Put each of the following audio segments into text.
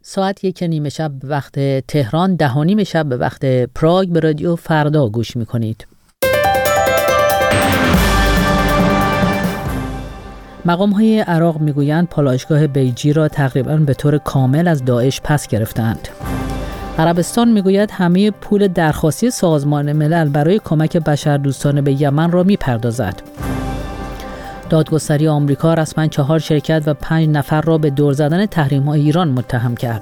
ساعت 1:30 شب به وقت تهران، 10:30 شب به وقت پراگ به رادیو فردا گوش میکنید. مقام‌های عراق میگویند پالایشگاه بیجی را تقریباً به طور کامل از داعش پس گرفتند. عربستان میگوید همه پول درخواستی سازمان ملل برای کمک بشردوستانه به یمن را میپردازد. دادگستری آمریکا رسما 4 شرکت و 5 نفر را به دور زدن تحریم‌های ایران متهم کرد.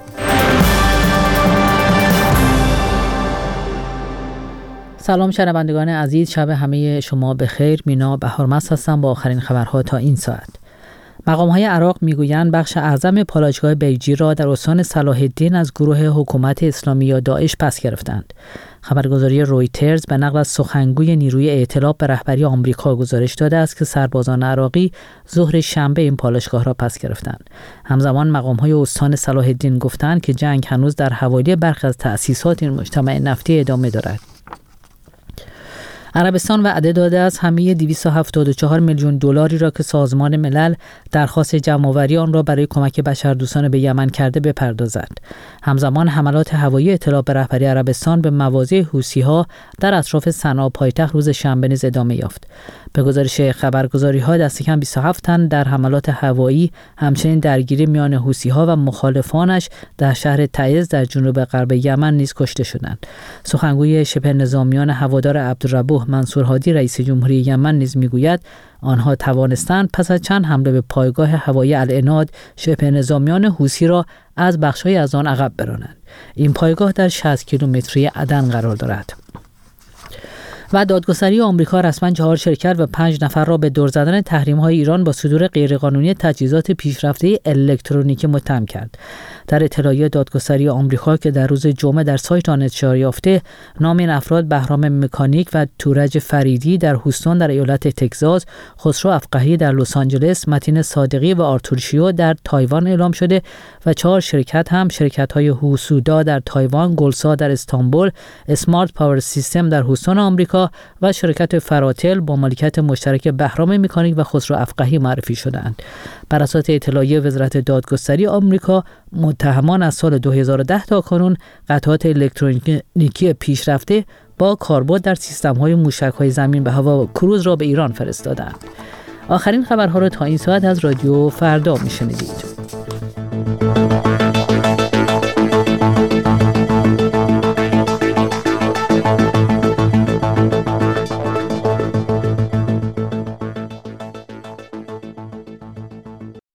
سلام شنوندگان عزیز، شب همه شما بخیر. مینا بهارمست هستم با آخرین خبرها تا این ساعت. مقام‌های عراق میگویند بخش اعظم پالایشگاه بیجی را در استان صلاح الدین از گروه حکومت اسلامی یا داعش پس گرفتند. خبرگزاری رویترز به نقل از سخنگوی نیروی ائتلاف به رهبری آمریکا گزارش داده است که سربازان عراقی ظهر شنبه این پالایشگاه را پس گرفتند. همزمان مقام‌های استان صلاح الدین گفتند که جنگ هنوز در حوالی برخی از تأسیسات این مجتمع نفتی ادامه دارد. عربستان وعده داده است همه 274 میلیون دلاری را که سازمان ملل درخواست جمع‌آوری آن را برای کمک بشردوستانه به یمن کرده بپردازد. همزمان حملات هوایی ائتلاف به رهبری عربستان به مواضع حوثی‌ها در اطراف صنعا پایتخت روز شنبه نیز ادامه یافت. به گزارش خبرگزاری‌ها دست کم 27 تن در حملات هوایی، همچنین درگیری میان حوثی‌ها و مخالفانش در شهر تعز در جنوب غرب یمن نیز کشته شدند. سخنگوی شبه نظامیان هوادار عبدالربوح منصور هادی رئیس جمهوری یمن نیز میگوید آنها توانستند پس از چند حمله به پایگاه هوایی العناد شبه نظامیان حوثی را از بخش‌های از آن عقب برانند. این پایگاه در 60 کیلومتری عدن قرار دارد. و دادگستری آمریکا رسما 4 شرکت و 5 نفر را به دور زدن تحریم‌های ایران با صدور غیرقانونی تجهیزات پیشرفته الکترونیکی متهم کرد. در اطلاعیه دادگستری آمریکا که در روز جمعه در سایت آن انتشار یافته، نام این افراد بهرام مکانیک و تورج فریدی در هوستون در ایالت تگزاس، خسرو افقهی در لس آنجلس، متین صادقی و آرتور شیو در تایوان اعلام شده و 4 شرکت هم شرکت‌های هوسودا در تایوان، گلسا در استانبول، اسمارت پاور سیستم در هوستون آمریکا و شرکت فراتل با مالکیت مشترک بهرام مکانیک و خسرو افقهی معرفی شدند. بر اساس اطلاعیه وزارت دادگستری آمریکا، متهمان از سال 2010 تا کنون قطعات الکترونیکی پیشرفته با کاربرد در سیستم‌های موشک‌های زمین به هوا و کروز را به ایران فرستادند. آخرین خبرها را تا این ساعت از رادیو فردا می‌شنیدید.